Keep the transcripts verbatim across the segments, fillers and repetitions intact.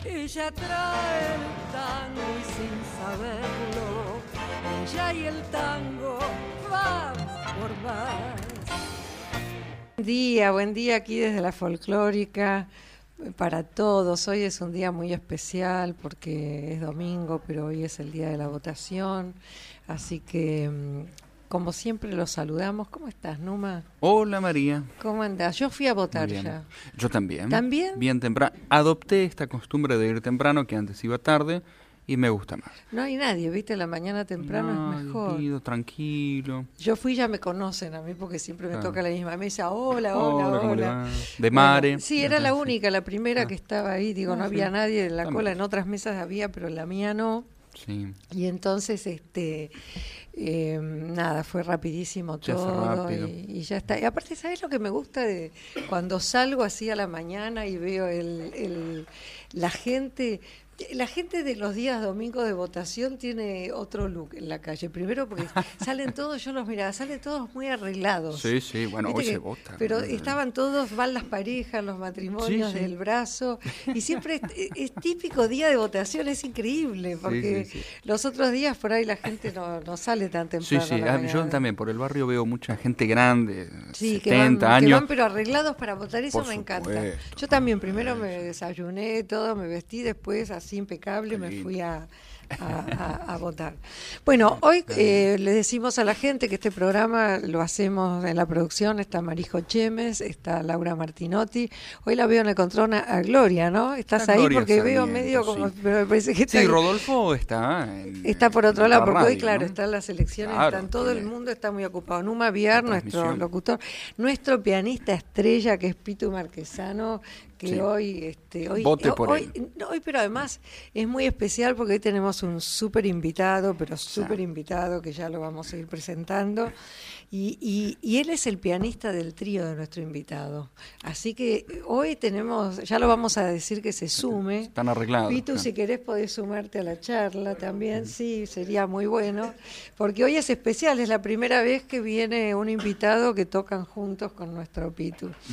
Ella trae el tango y sin saberlo, ella y el tango van por más. Buen día, buen día aquí desde la Folclórica para todos. Hoy es un día muy especial porque es domingo, pero hoy es el día de la votación, así que como siempre los saludamos. ¿Cómo estás, Numa? Hola, María. ¿Cómo andás? Yo fui a votar ya. Yo también. ¿También? Bien temprano. Adopté esta costumbre de ir temprano, que antes iba tarde, y me gusta más. No hay nadie, ¿viste? La mañana temprano no, es mejor. Ido, tranquilo. Yo fui, ya me conocen a mí porque siempre me Ah. toca la misma mesa. Hola, hola, hola. ¿Cómo le hola. va? De Mare. Bueno, sí, era la única, la primera ah. que estaba ahí. Digo, ah, no sí. había nadie en la También. cola. En otras mesas había, pero en la mía no. Sí. Y entonces, este, eh, nada, fue rapidísimo Se hace todo rápido. y, y ya está. Y aparte, ¿sabes lo que me gusta de cuando salgo así a la mañana y veo el, el la gente? La gente de los días domingos de votación tiene otro look en la calle. Primero porque salen todos, yo los miraba, salen todos muy arreglados. Sí, sí, bueno, ¿Viste hoy que, se vota. Pero estaban todos, van las parejas, los matrimonios Sí, sí. del brazo, y siempre es, es típico día de votación, es increíble, porque Sí, sí, sí. los otros días por ahí la gente no, no sale tan Sí, temprano. sí, a la ah, mañana. yo también por el barrio veo mucha gente grande, Sí, que setenta van, que años. van pero arreglados para votar, eso Por me encanta. supuesto. Yo también, primero me desayuné, todo, me vestí, después así impecable me fui a, a, a, a votar. Bueno, hoy eh, le decimos a la gente que este programa lo hacemos en la producción, está Marijo Chemes, está Laura Martinotti, hoy la veo en el control a, a Gloria, ¿no? Estás Está ahí Gloria porque veo Sarmiento, medio como, sí. pero me parece que está Sí, ahí. Rodolfo está en, Está por otro en lado, la porque hoy, radio, claro, ¿no? están las elecciones, Claro, están todo el tiene mundo está muy ocupado. Numa Viar, la nuestro transmisión. locutor, nuestro pianista estrella, que es Pitu Marquesano, que Sí. hoy, este, hoy, Vote por hoy, él. no, hoy, pero además es muy especial porque hoy tenemos un súper invitado, pero súper invitado, que ya lo vamos a ir presentando. Y, y, y él es el pianista del trío de nuestro invitado. Así que hoy tenemos, ya lo vamos a decir que se sume. Están arreglados. Pitu, claro. si querés podés sumarte a la charla también, sí, sería muy bueno, porque hoy es especial, es la primera vez que viene un invitado que tocan juntos con nuestro Pitu. Uh-huh.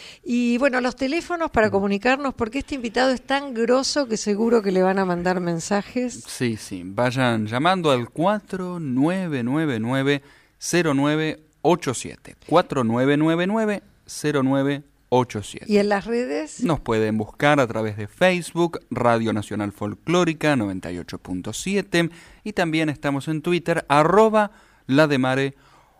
Y bueno, los teléfonos para comunicarnos, porque este invitado es tan grosso que seguro que le van a mandar mensajes. Sí, sí, vayan llamando al cuatro nueve nueve nueve cero nueve ocho siete. cuatro nueve nueve nueve cero nueve ocho siete. ¿Y en las redes? Nos pueden buscar a través de Facebook, Radio Nacional Folclórica noventa y ocho punto siete, y también estamos en Twitter, arroba la de Mare.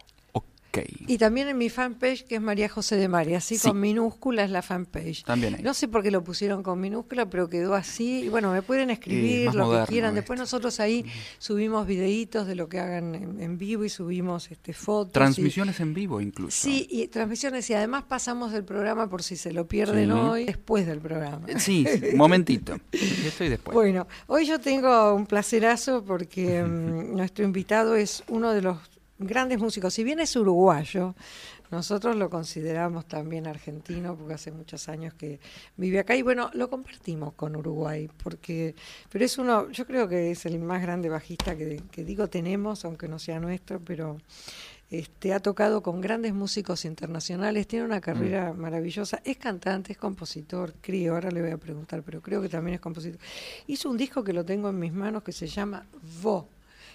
Okay. Y también en mi fanpage, que es María José de Mari, así sí. con minúsculas la fanpage. También hay. No sé por qué lo pusieron con minúscula, pero quedó así. Y bueno, me pueden escribir eh, lo moderno, que quieran. esto. Después nosotros ahí subimos videitos de lo que hagan en, en vivo y subimos este fotos. Transmisiones y, en vivo incluso. Sí, y transmisiones. Y además pasamos del programa por si se lo pierden sí. hoy, después del programa. Sí, un momentito. Estoy después. Bueno, hoy yo tengo un placerazo porque um, nuestro invitado es uno de los grandes músicos, si bien es uruguayo, nosotros lo consideramos también argentino porque hace muchos años que vive acá y bueno, lo compartimos con Uruguay, porque pero es uno, yo creo que es el más grande bajista que, que digo tenemos, aunque no sea nuestro, pero este ha tocado con grandes músicos internacionales, tiene una carrera mm. maravillosa, es cantante, es compositor, creo, ahora le voy a preguntar, pero creo que también es compositor. Hizo un disco que lo tengo en mis manos que se llama Vo,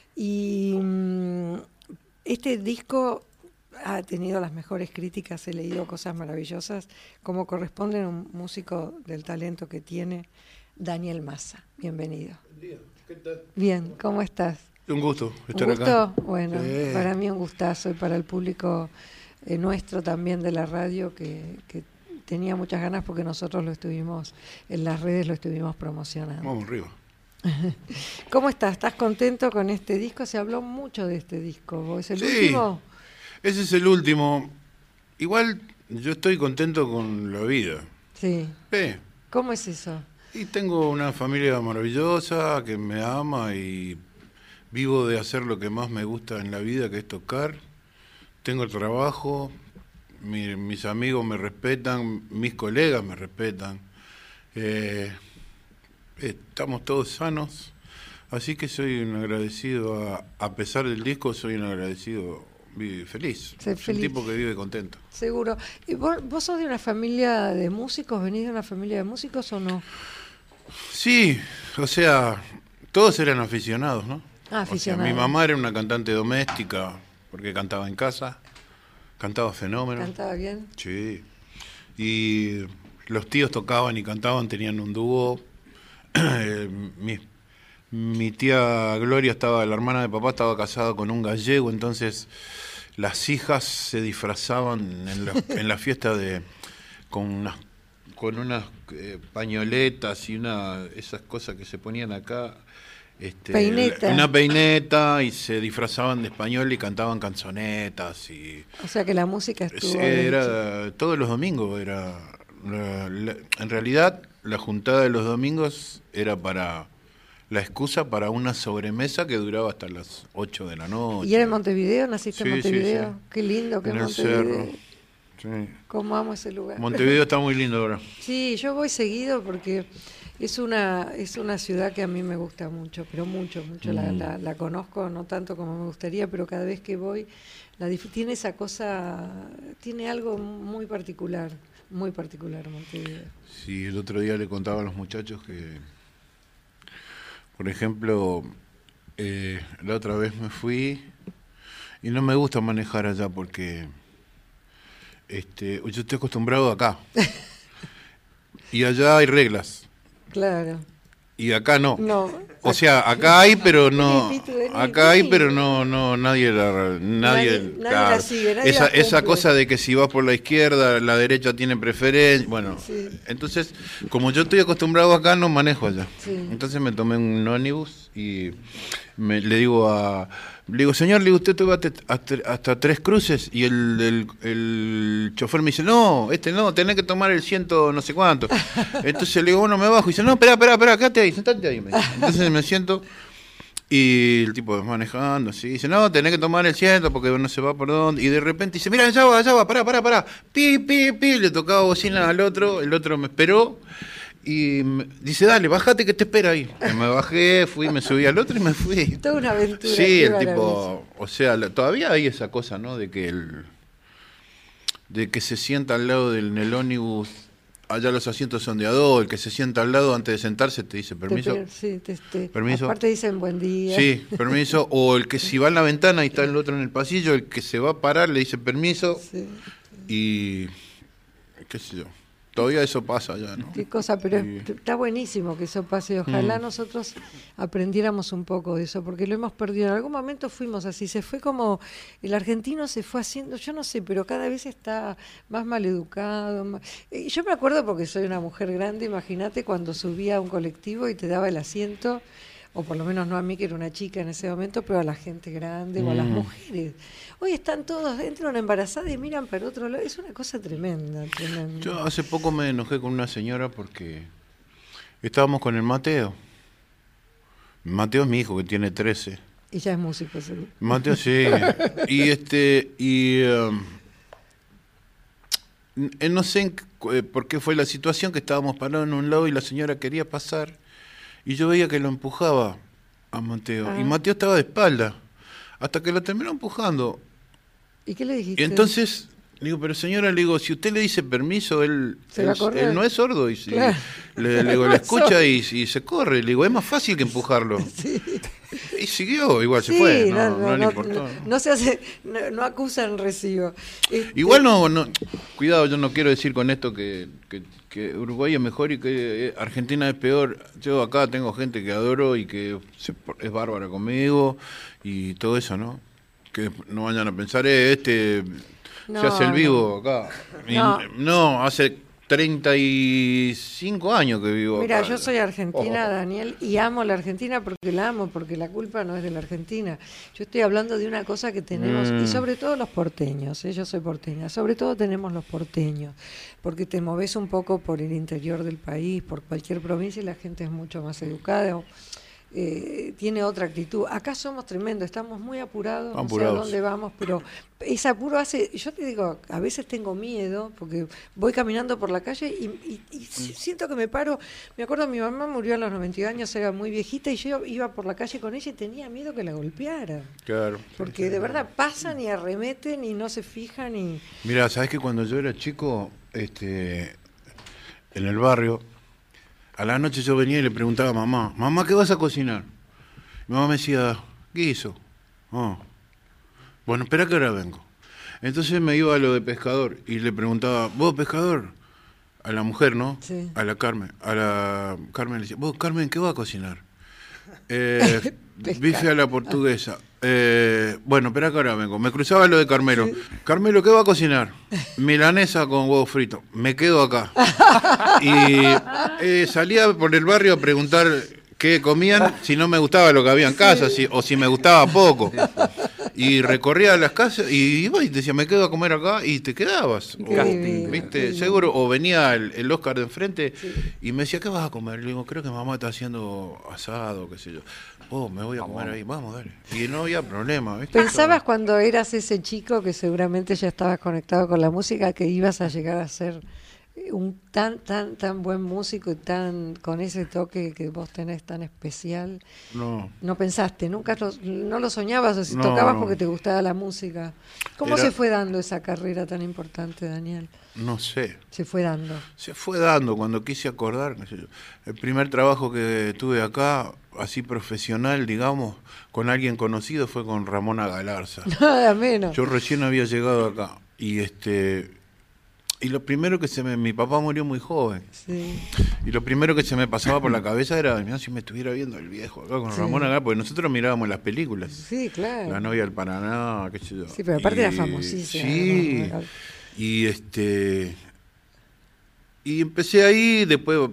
y mmm, este disco ha tenido las mejores críticas, he leído cosas maravillosas, como corresponde a un músico del talento que tiene, Daniel Massa. Bienvenido. Buen día. ¿Qué tal? Bien, ¿cómo estás? Un gusto estar ¿Un gusto? acá. Bueno, sí. Para mí un gustazo y para el público eh, nuestro también de la radio que, que tenía muchas ganas porque nosotros lo estuvimos, en las redes lo estuvimos promocionando. Vamos arriba. ¿Cómo estás? ¿Estás contento con este disco? Se habló mucho de este disco. ¿Es el sí, último? Ese es el último. Igual yo estoy contento con la vida. Sí. Sí. ¿Cómo es eso? Y tengo una familia maravillosa que me ama y vivo de hacer lo que más me gusta en la vida, que es tocar. Tengo trabajo, mi, mis amigos me respetan, mis colegas me respetan. Eh, estamos todos sanos, así que soy un agradecido, a, a pesar del disco, soy un agradecido feliz. Soy es feliz. Un tipo que vive contento. Seguro. ¿Y vos, vos sos de una familia de músicos? ¿Venís de una familia de músicos o no? Sí, o sea, todos eran aficionados, ¿no? Ah, aficionados. O sea, mi mamá era una cantante doméstica, porque cantaba en casa, cantaba fenómeno. ¿Cantaba bien? Sí. Y los tíos tocaban y cantaban, tenían un dúo. Eh, mi, mi tía Gloria estaba, la hermana de papá, estaba casada con un gallego, entonces las hijas se disfrazaban en la, en la fiesta de con unas con unas eh, pañoletas y una esas cosas que se ponían acá, este, peineta. Una peineta, y se disfrazaban de español y cantaban canzonetas y o sea que la música estuvo era todos los domingos era la, la, en realidad la juntada de los domingos era para la excusa para una sobremesa que duraba hasta las ocho de la noche. ¿Y era en Montevideo? ¿Naciste sí, en Montevideo? Sí, sí. Qué lindo que en es el Montevideo. cerro. Sí. Cómo amo ese lugar. Montevideo está muy lindo ahora. Sí, yo voy seguido porque es una es una ciudad que a mí me gusta mucho, pero mucho, mucho. Mm. La, la, la conozco, no tanto como me gustaría, pero cada vez que voy, la tiene esa cosa, tiene algo muy particular, muy particular Montevideo. Sí, el otro día le contaba a los muchachos que, por ejemplo, eh, la otra vez me fui y no me gusta manejar allá porque este, yo estoy acostumbrado acá y allá hay reglas. Claro. Y acá no. No. O sea, acá hay, pero no. Acá hay, pero no, no, nadie la, nadie, nadie, claro, nadie la sigue, nadie esa, la esa cosa de que si vas por la izquierda, la derecha tiene preferencia. Bueno, sí. Entonces, como yo estoy acostumbrado acá, no manejo allá. Sí. Entonces me tomé un ómnibus y me, le digo a, le digo, señor, le digo, usted va hasta, hasta Tres Cruces, y el, el, el chofer me dice, no, este no, tenés que tomar el ciento no sé cuánto. Entonces le digo, bueno, me bajo, y dice, no, espera, espera, espera, quédate ahí, sentate ahí. Entonces me siento y el tipo manejando así, dice, no, tenés que tomar el ciento porque no se va por dónde, y de repente dice, mira, allá va, allá va, pará, pará, pará, pi, pi, pi, le tocaba bocina al otro, el otro me esperó. Y me dice, dale, bájate que te espera ahí. Y me bajé, fui, me subí al otro y me fui. Toda una aventura. Sí, el tipo, o sea, la, todavía hay esa cosa, ¿no? De que el, de que se sienta al lado del en el ómnibus, allá los asientos son de a dos, el que se sienta al lado antes de sentarse te dice permiso. Te, sí, te, te, permiso. Aparte dicen buen día. Sí, permiso. O el que si va en la ventana y está el otro en el pasillo, el que se va a parar le dice permiso. Sí. Y qué sé yo. Todavía eso pasa ya, ¿no? Qué cosa, pero y... es, está buenísimo que eso pase. Ojalá mm. nosotros aprendiéramos un poco de eso, porque lo hemos perdido. En algún momento fuimos así, se fue como, el argentino se fue haciendo, yo no sé, pero cada vez está más maleducado. Más... Y yo me acuerdo porque soy una mujer grande, imagínate cuando subía a un colectivo y te daba el asiento, o por lo menos no a mí que era una chica en ese momento, pero a la gente grande mm. o a las mujeres. Hoy están todos, entran embarazadas y miran para otro lado. Es una cosa tremenda, tremenda. Yo hace poco me enojé con una señora porque estábamos con el Mateo. Mateo es mi hijo, que tiene trece. Y ya es músico, seguro. Mateo, sí. y este, y um, no sé en, eh, por qué fue la situación, que estábamos parados en un lado y la señora quería pasar. Y yo veía que lo empujaba a Mateo. Ah. Y Mateo estaba de espalda. Hasta que lo terminó empujando. ¿Y qué le dijiste? Y entonces, le digo, pero señora, le digo, si usted le dice permiso, él, él, él no es sordo. Y si, claro. le, le digo, le escucha y, y se corre. Le digo, es más fácil que empujarlo. Sí. Y siguió, igual se sí, fue. No, no, no, no le importó. No, no se hace, no, no acusan recibo. Este... Igual no, no, cuidado, yo no quiero decir con esto que, que, que Uruguay es mejor y que Argentina es peor. Yo acá tengo gente que adoro y que se, es bárbara conmigo y todo eso, ¿no? Que no vayan a pensar, eh, este no, se hace el vivo no. acá. No. Y, no, hace treinta y cinco años que vivo Mira, acá. yo soy argentina, oh. Daniel, y amo la Argentina porque la amo, porque la culpa no es de la Argentina. Yo estoy hablando de una cosa que tenemos, mm. y sobre todo los porteños, ¿eh? Yo soy porteña, sobre todo tenemos los porteños, porque te moves un poco por el interior del país, por cualquier provincia, y la gente es mucho más educada. Eh, tiene otra actitud. Acá somos tremendos, estamos muy apurados, apurados. No sé a dónde vamos, pero ese apuro hace, yo te digo, a veces tengo miedo, porque voy caminando por la calle y, y, y mm. siento que me paro. Me acuerdo, mi mamá murió a los noventa y dos años, era muy viejita, y yo iba por la calle con ella y tenía miedo que la golpeara. Claro. Porque sí, de verdad pasan y arremeten y no se fijan. Y mira, sabes que cuando yo era chico, este, en el barrio, a la noche yo venía y le preguntaba a mamá, mamá, ¿qué vas a cocinar? Mi mamá me decía, guiso. Oh. Bueno, espera que ahora vengo. Entonces me iba a lo de pescador y le preguntaba, ¿vos pescador? A la mujer, ¿no? Sí. A la Carmen. A la Carmen le decía, vos Carmen, ¿qué vas a cocinar? Eh, bife a la portuguesa. Eh, bueno, espera que ahora vengo. Me cruzaba lo de Carmelo. Sí. Carmelo, ¿qué va a cocinar? Milanesa con huevo frito. Me quedo acá. Y eh, salía por el barrio a preguntar qué comían, si no me gustaba lo que había en casa, si, o si me gustaba poco. Y recorría las casas y iba y te decía, me quedo a comer acá, y te quedabas. O, ¿viste? Seguro, o venía el, el Oscar de enfrente, sí, y me decía, ¿qué vas a comer? Le digo, creo que mamá está haciendo asado, qué sé yo. Oh, me voy a comer ahí, vamos, dale. Y no había problema, ¿viste? ¿Pensabas cuando eras ese chico que seguramente ya estabas conectado con la música que ibas a llegar a ser un tan tan tan buen músico y tan con ese toque que vos tenés tan especial? No. No pensaste, nunca lo, no lo soñabas, o si no, tocabas no. porque te gustaba la música. ¿Cómo Era... se fue dando esa carrera tan importante, Daniel? No sé. Se fue dando. Se fue dando cuando quise acordar, qué sé yo. El primer trabajo que tuve acá, así profesional, digamos, con alguien conocido, fue con Ramona Galarza. Nada menos. Yo recién había llegado acá y este y lo primero que se me mi papá murió muy joven. Sí. Y lo primero que se me pasaba por la cabeza era, mirá, si me estuviera viendo el viejo acá con sí. Ramona Galarza, porque nosotros mirábamos las películas. Sí, claro. La novia del Paraná, qué sé yo. Sí, pero aparte y, era famosísima. Sí. ¿No? Y este y empecé ahí, después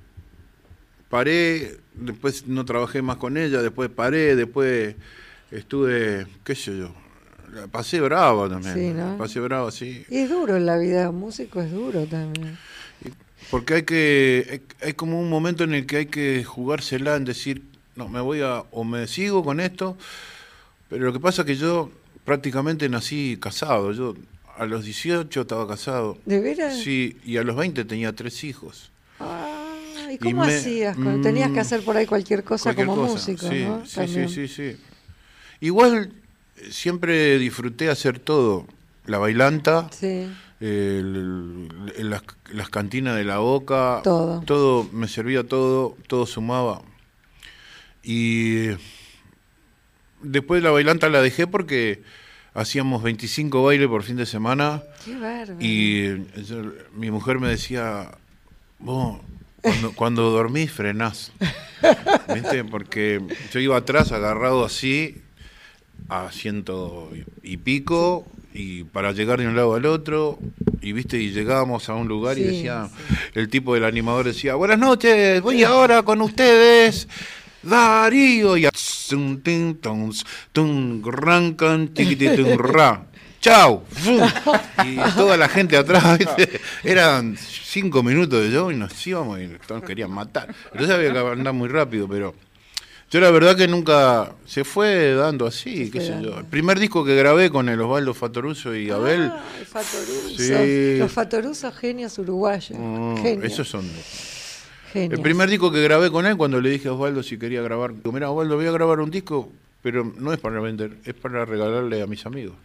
paré, después no trabajé más con ella, después paré, después estuve, qué sé yo, la pasé bravo también. Sí, ¿no? La pasé bravo, sí. Y es duro en la vida, músico es duro también. Porque hay que, hay, hay como un momento en el que hay que jugársela en decir, no, me voy a, o me sigo con esto, pero lo que pasa es que yo prácticamente nací casado, yo a los dieciocho estaba casado. ¿De veras? Sí, y a los veinte tenía tres hijos. Ah, ¿y cómo y me, hacías? Mmm, Tenías que hacer por ahí cualquier cosa cualquier como cosa. músico, sí, ¿no? Sí, sí, sí, sí. Igual siempre disfruté hacer todo. La bailanta, sí. el, el, las, las cantinas de la Boca, todo. Todo, me servía todo, todo sumaba. Y después la bailanta la dejé porque hacíamos veinticinco bailes por fin de semana. Qué bárbaro. Y yo, mi mujer me decía, vos, cuando, cuando dormís frenás. ¿Viste? Porque yo iba atrás agarrado así, a ciento y pico, y para llegar de un lado al otro, y viste, y llegábamos a un lugar, sí, y decía, sí. El tipo del animador decía, buenas noches, voy ahora con ustedes, Darío, y a tum tin tons tum rancan tiquititun ra. Chau. Y toda la gente atrás, ¿viste? Eran cinco minutos de show y nos íbamos y todos querían matar. Entonces había que andar muy rápido, pero yo la verdad que nunca se fue dando así, se qué sé dando. yo. El primer disco que grabé con el Osvaldo Fatoruso y Abel. Ah, el Fatoruso. Sí. Los Fatorusos genios uruguayos. Mm, genios. Esos son. Genios. El primer disco que grabé con él, cuando le dije a Osvaldo si quería grabar, digo, mira, Osvaldo, voy a grabar un disco, pero no es para vender, es para regalarle a mis amigos.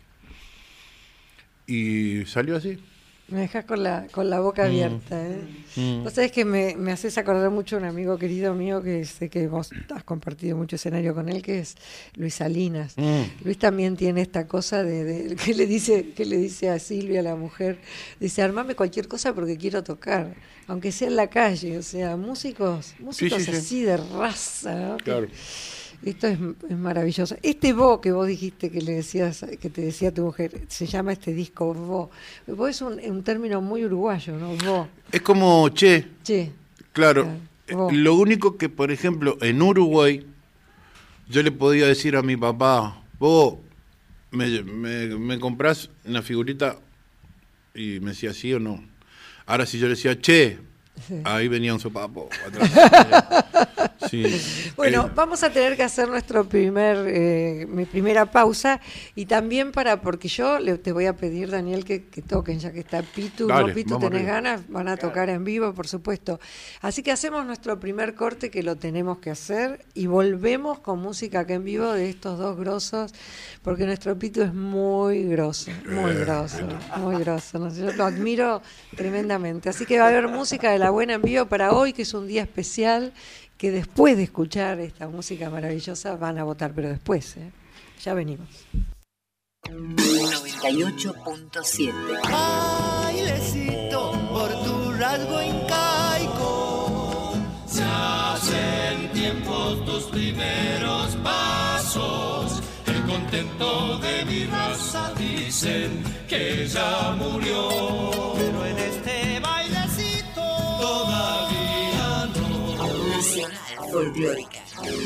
Y salió así. Me dejas con la con la boca abierta, ¿eh? Mm. Vos sabés que me, me haces acordar mucho a un amigo querido mío que sé que vos has compartido mucho escenario con él, que es Luis Salinas. Mm. Luis también tiene esta cosa de, de que le dice que le dice a Silvia, la mujer, dice, armame cualquier cosa porque quiero tocar, aunque sea en la calle, o sea, músicos, músicos sí, sí, así sí. de raza, ¿no? Claro. Esto es, es maravilloso. Este vos que vos dijiste que le decías, que te decía tu mujer, se llama este disco vos. Vos es un, un término muy uruguayo, ¿no? Vos. Es como che. Che. Claro. claro Lo único que, por ejemplo, en Uruguay, yo le podía decir a mi papá, vos me, me, me comprás una figurita, y me decía sí o no. Ahora si yo le decía che, sí. ahí venía un sopapo atrás. Sí. Bueno, Eh, vamos a tener que hacer nuestro primer, eh, mi primera pausa y también para, porque yo le, te voy a pedir, Daniel, que, que toquen, ya que está Pitu, Dale, ¿no, Pitu? vamos ¿Tenés arriba. ganas? Van a tocar en vivo, por supuesto. Así que hacemos nuestro primer corte, que lo tenemos que hacer, y volvemos con música acá en vivo de estos dos grosos, porque nuestro Pitu es muy grosso, muy grosso, muy grosso. ¿No? Yo lo admiro tremendamente. Así que va a haber música de la buena en vivo para hoy, que es un día especial, que después de escuchar esta música maravillosa van a votar, pero después, ¿eh? Ya venimos. noventa y ocho punto siete. Bailecito por tu rasgo incaico. Se hacen tiempos tus primeros pasos. El contento de mi raza dicen que ya murió. Pero en este bailecito Todavía no. Nacional Folclórica.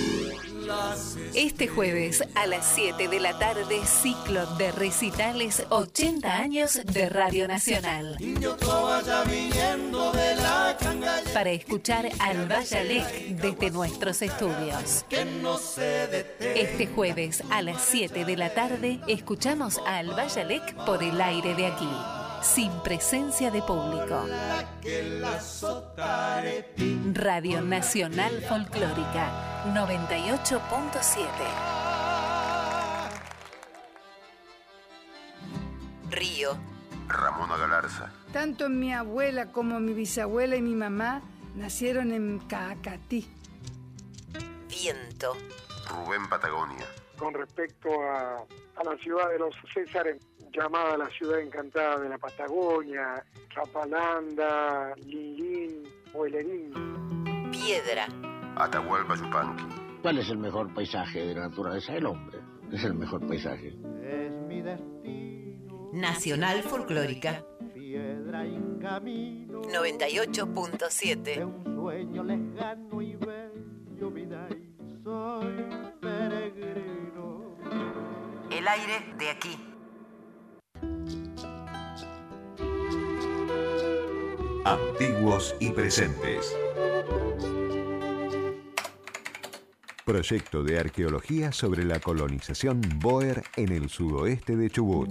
Este jueves a las siete de la tarde, ciclo de recitales ochenta años de Radio Nacional. Para escuchar al Bayalec desde nuestros estudios. Este jueves a las siete de la tarde, escuchamos al Bayalec por el aire de aquí, sin presencia de público. Radio Nacional Folclórica noventa y ocho punto siete. Río. Ramona Galarza. Tanto mi abuela como mi bisabuela y mi mamá nacieron en Caacatí. Viento. Rubén Patagonia. Con respecto a, a la ciudad de los Césares, llamada la ciudad encantada de la Patagonia, Chapalanda, Lilín, Boilerín. Piedra. Atahualpa Yupanqui. ¿Cuál es el mejor paisaje de la naturaleza? El hombre es el mejor paisaje. es mi destino. Nacional Folclórica Piedra en camino. noventa y ocho punto De siete. un sueño lejano y bello, vida, y soy peregrino. El aire de aquí. Antiguos y presentes. Proyecto de arqueología sobre la colonización bóer en el sudoeste de Chubut.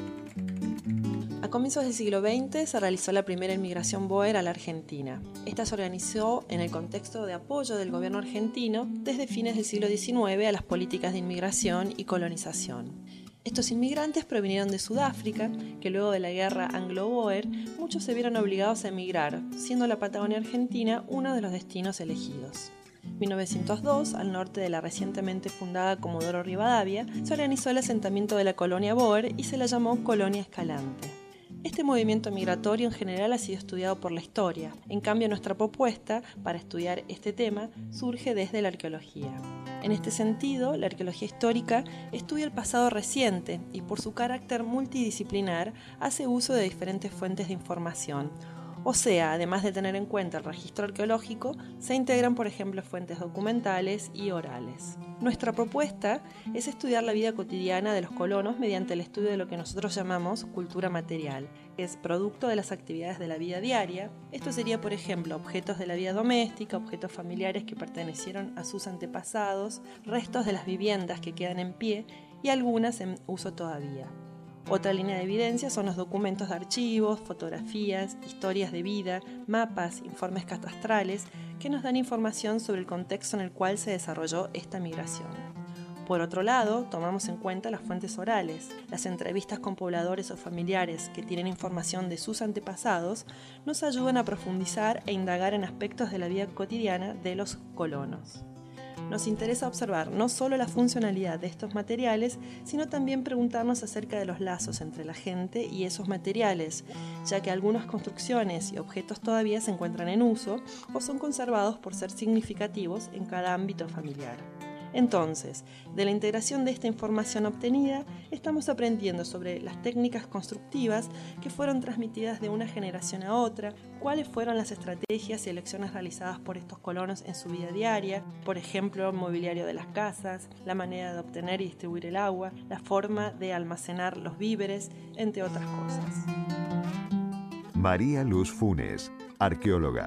A comienzos del siglo veinte se realizó la primera inmigración bóer a la Argentina. Esta se organizó en el contexto de apoyo del gobierno argentino desde fines del siglo diecinueve a las políticas de inmigración y colonización. Estos inmigrantes provinieron de Sudáfrica, que luego de la guerra anglo-bóer, muchos se vieron obligados a emigrar, siendo la Patagonia Argentina uno de los destinos elegidos. En mil novecientos dos, al norte de la recientemente fundada Comodoro Rivadavia, se organizó el asentamiento de la colonia bóer y se la llamó Colonia Escalante. Este movimiento migratorio en general ha sido estudiado por la historia. En cambio, nuestra propuesta para estudiar este tema surge desde la arqueología. En este sentido, la arqueología histórica estudia el pasado reciente y, por su carácter multidisciplinar, hace uso de diferentes fuentes de información. O sea, además de tener en cuenta el registro arqueológico, se integran, por ejemplo, fuentes documentales y orales. Nuestra propuesta es estudiar la vida cotidiana de los colonos mediante el estudio de lo que nosotros llamamos cultura material, que es producto de las actividades de la vida diaria. Esto sería, por ejemplo, objetos de la vida doméstica, objetos familiares que pertenecieron a sus antepasados, restos de las viviendas que quedan en pie y algunas en uso todavía. Otra línea de evidencia son los documentos de archivos, fotografías, historias de vida, mapas, informes catastrales que nos dan información sobre el contexto en el cual se desarrolló esta migración. Por otro lado, tomamos en cuenta las fuentes orales. Las entrevistas con pobladores o familiares que tienen información de sus antepasados nos ayudan a profundizar e indagar en aspectos de la vida cotidiana de los colonos. Nos interesa observar no solo la funcionalidad de estos materiales, sino también preguntarnos acerca de los lazos entre la gente y esos materiales, ya que algunas construcciones y objetos todavía se encuentran en uso o son conservados por ser significativos en cada ámbito familiar. Entonces, de la integración de esta información obtenida, estamos aprendiendo sobre las técnicas constructivas que fueron transmitidas de una generación a otra, cuáles fueron las estrategias y elecciones realizadas por estos colonos en su vida diaria, por ejemplo, el mobiliario de las casas, la manera de obtener y distribuir el agua, la forma de almacenar los víveres, entre otras cosas. María Luz Funes, arqueóloga,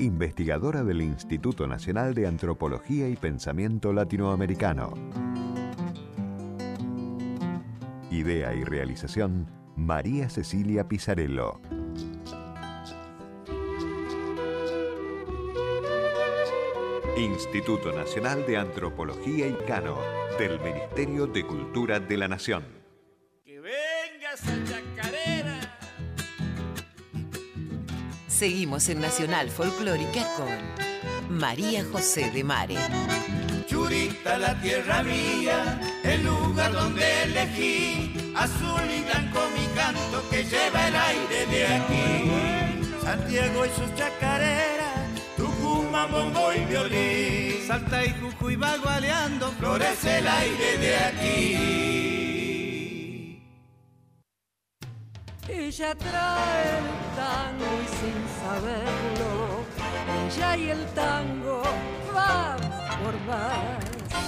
investigadora del Instituto Nacional de Antropología y Pensamiento Latinoamericano. Idea y realización, María Cecilia Pizzarello. Instituto Nacional de Antropología y Cano, del Ministerio de Cultura de la Nación. Que venga esa chacarera. Seguimos en Nacional Folclórica con María José de Mare. Churita, la tierra mía, el lugar donde elegí, azul y blanco mi canto que lleva el aire de aquí. Santiago y sus chacareras, Tucumán, bombo y violín, Salta y Jujuy va gualeando, florece el aire de aquí. Ella trae el tango y sin saberlo, ella y el tango van por más.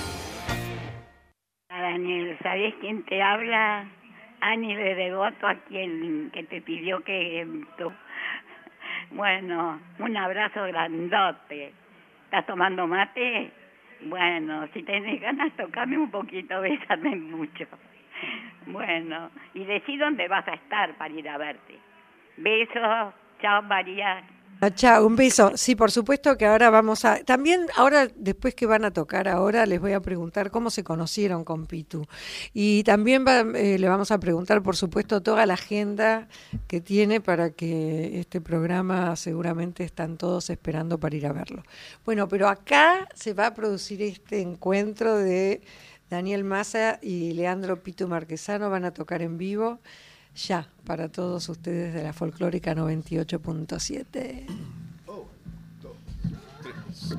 Daniel, ¿sabés quién te habla? Ani de Devoto, a quien que te pidió que tú. Bueno, un abrazo grandote. ¿Estás tomando mate? Bueno, si tenés ganas, tocame un poquito, bésame mucho. Bueno, y decí dónde vas a estar para ir a verte. Besos, chao María. Chao, un beso. Sí, por supuesto que ahora vamos a... También ahora, después que van a tocar ahora, les voy a preguntar cómo se conocieron con Pitu. Y también va, eh, le vamos a preguntar, por supuesto, toda la agenda que tiene para que este programa seguramente están todos esperando para ir a verlo. Bueno, pero acá se va a producir este encuentro de Daniel Massa y Leandro Pitu Marquesano, van a tocar en vivo. Ya, para todos ustedes de la Folclórica noventa y ocho punto siete. Oh, dos, tres.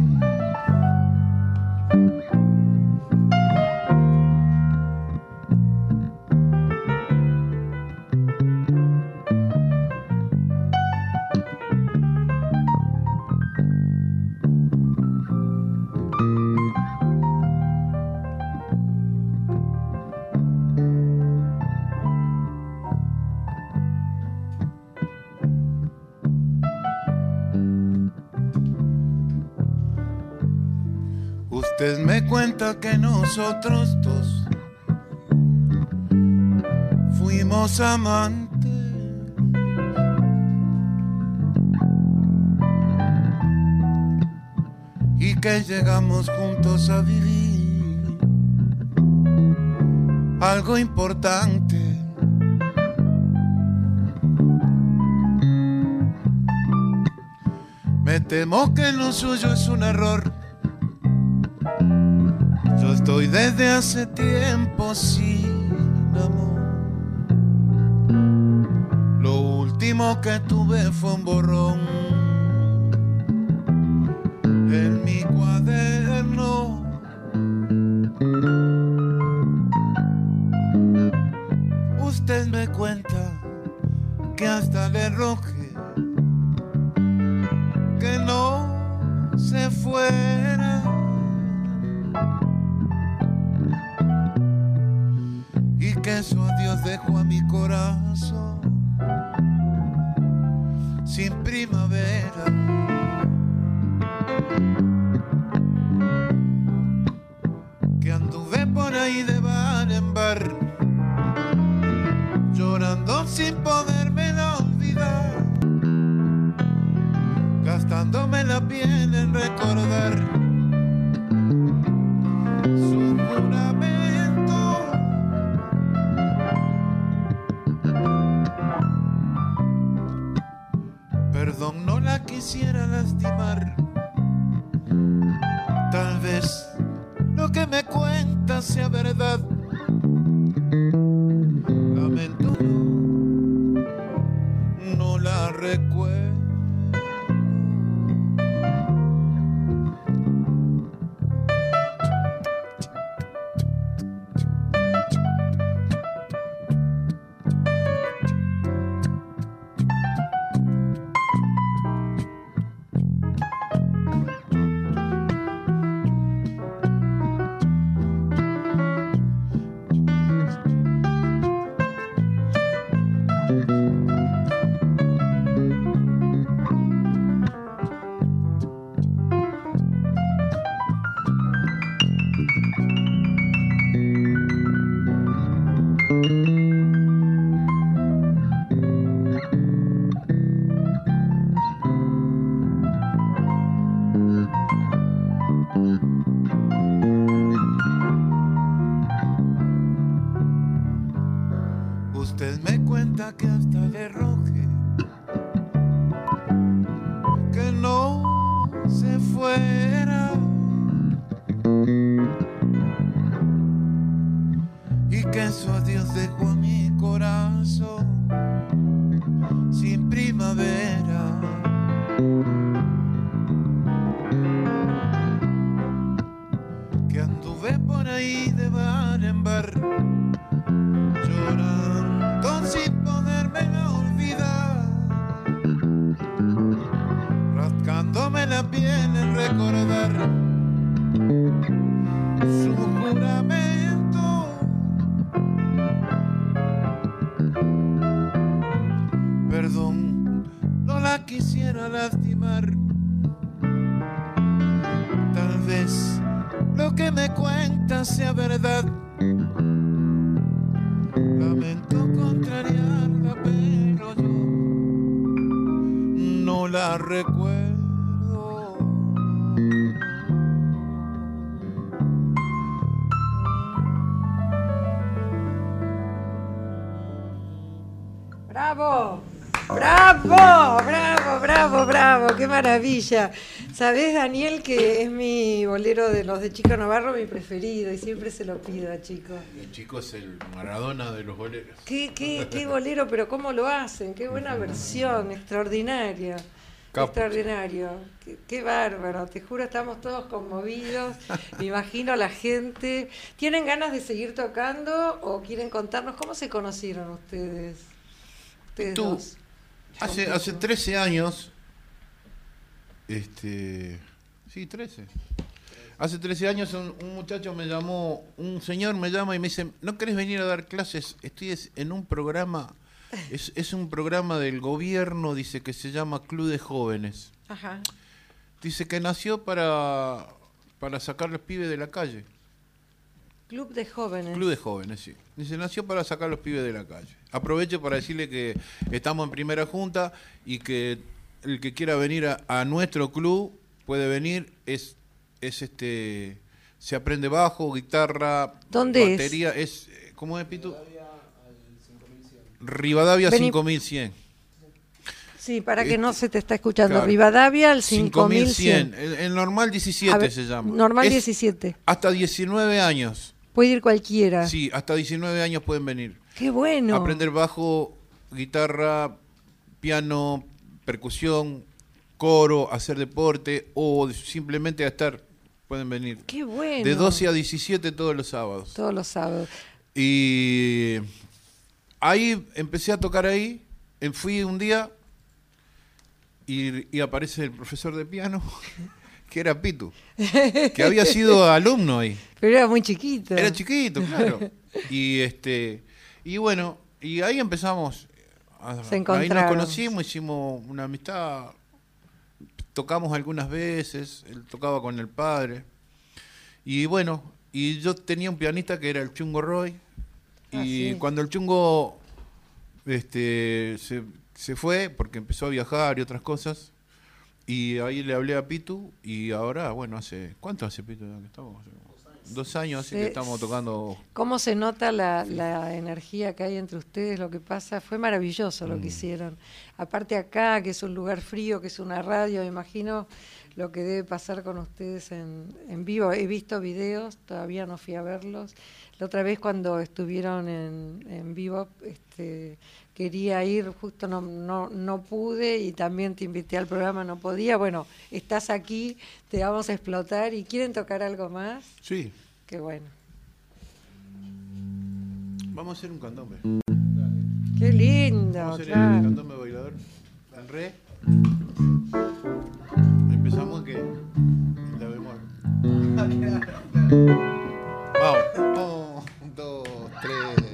Usted me cuenta que nosotros dos fuimos amantes y que llegamos juntos a vivir algo importante. Me temo que lo suyo es un error. Yo estoy desde hace tiempo sin amor. Lo último que tuve fue un borrón en mi cuaderno. Usted me cuenta que hasta le rogué que no se fuera. Que su adiós dejó a mi corazón sin primavera. Que anduve por ahí de bar en bar, llorando sin podérmela olvidar, gastándome la piel en recordar su juramento. Perdón, no la quisiera lastimar. Tal vez lo que me cuenta sea verdad. Lamento, no la recuerdo. Usted me cuenta que hasta le roje que no se fuera y que su adiós dejó a mi corazón sin primavera. Que anduve por ahí de bar en bar llorando sin poderme olvidar, rascándome la piel en recordar su juramento. Perdón, no la quisiera lastimar. Tal vez lo que me cuenta sea verdad. Lamento contrariarla, pero yo no la recuerdo. ¡Bravo! ¡Bravo! ¡Bravo, bravo, bravo! ¡Qué maravilla! ¿Sabés, Daniel, que es mi bolero de los de Chico Navarro, mi preferido, y siempre se lo pido a Chico? El Chico es el Maradona de los boleros. ¿Qué, qué, qué bolero? Pero ¿cómo lo hacen? ¡Qué buena versión! Extraordinaria. Capo. Extraordinario. Qué, qué bárbaro. Te juro, estamos todos conmovidos. Me imagino a la gente. ¿Tienen ganas de seguir tocando o quieren contarnos cómo se conocieron ustedes? Ustedes Tú, dos. hace, hace trece años, este, sí, trece. Hace trece años un, un muchacho me llamó, un señor me llama y me dice, ¿no querés venir a dar clases? Estoy en un programa, es, es un programa del gobierno, dice, que se llama Club de Jóvenes. Ajá. Dice que nació para, para sacar los pibes de la calle. Club de Jóvenes. Club de Jóvenes, sí. Dice, nació para sacar los pibes de la calle. Aprovecho para decirle que estamos en primera junta y que el que quiera venir a, a nuestro club puede venir. Es, es este, se aprende bajo, guitarra, ¿Dónde batería. Es? es ¿Cómo es, Pitu? Rivadavia Vení. cinco mil cien. Sí, para que Este, no se te está escuchando. claro. Rivadavia al cinco mil cien. El, el normal diecisiete A ver, se llama. Normal Es diecisiete. Hasta diecinueve años. Puede ir cualquiera. Sí, hasta diecinueve años pueden venir. Qué bueno. Aprender bajo, guitarra, piano, percusión, coro, hacer deporte o simplemente a estar, pueden venir. Qué bueno. De doce a diecisiete todos los sábados. Todos los sábados. Y ahí empecé a tocar ahí, eh, fui un día y, y aparece el profesor de piano, que era Pitu, que había sido alumno ahí. Pero era muy chiquito. Era chiquito, claro. Y este y bueno, y ahí empezamos. A, Se ahí encontraron. nos conocimos, hicimos una amistad, tocamos algunas veces, él tocaba con el padre. Y bueno, y yo tenía un pianista que era el Chungo Roy. Y Ah, sí. cuando el Chungo este se, se fue, porque empezó a viajar y otras cosas, y ahí le hablé a Pitu, y ahora, bueno, hace, ¿cuánto hace Pitu que estamos? Dos años, así Sí. que estamos tocando. ¿Cómo se nota la, la energía que hay entre ustedes? Lo que pasa, fue maravilloso lo que Mm. hicieron. Aparte acá, que es un lugar frío, que es una radio, me imagino lo que debe pasar con ustedes en, en vivo. He visto videos, todavía no fui a verlos. La otra vez cuando estuvieron en, en vivo, este, quería ir, justo no, no, no pude, y también te invité al programa, no podía. Bueno, estás aquí, te vamos a explotar. ¿Y quieren tocar algo más? Sí. Qué bueno. Vamos a hacer un candombe. Qué lindo. Vamos a hacer claro. el candombe bailador. En re. Empezamos en que. En la bemol. Vamos. Un, dos, tres.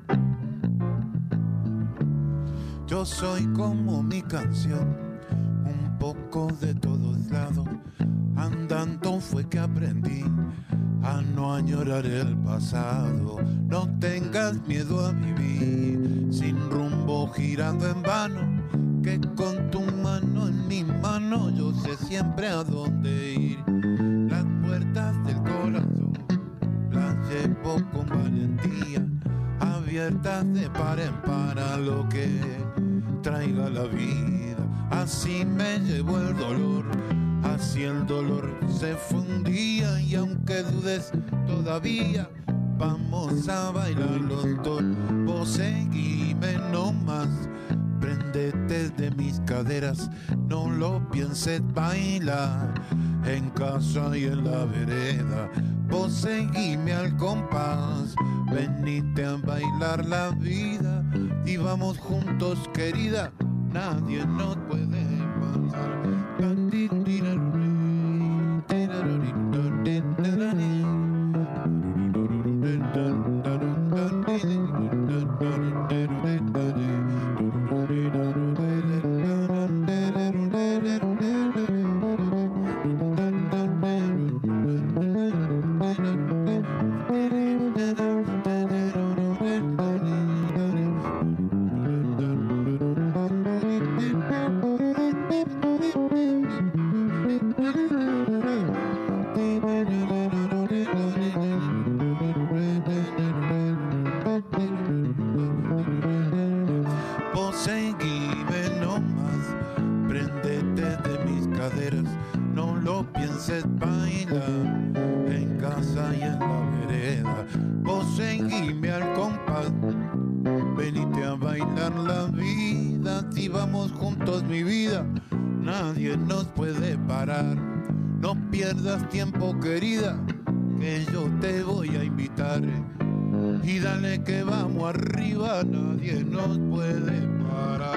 Yo soy como mi canción, poco de todos lados. Andando fue que aprendí a no añorar el pasado. No tengas miedo a vivir sin rumbo girando en vano, que con tu mano en mi mano yo sé siempre a dónde ir. Las puertas del corazón las llevo con valentía, abiertas de par en par a lo que traiga la vida. Así me llevo el dolor, así el dolor se fundía, y aunque dudes todavía, vamos a bailar los dos. Vos seguime nomás, prendete de mis caderas, no lo pienses, bailar en casa y en la vereda. Vos seguime al compás, venite a bailar la vida, y vamos juntos, querida, nadie nos puede pasar. Tiempo, querida, que yo te voy a invitar, y dale que vamos arriba, nadie nos puede parar.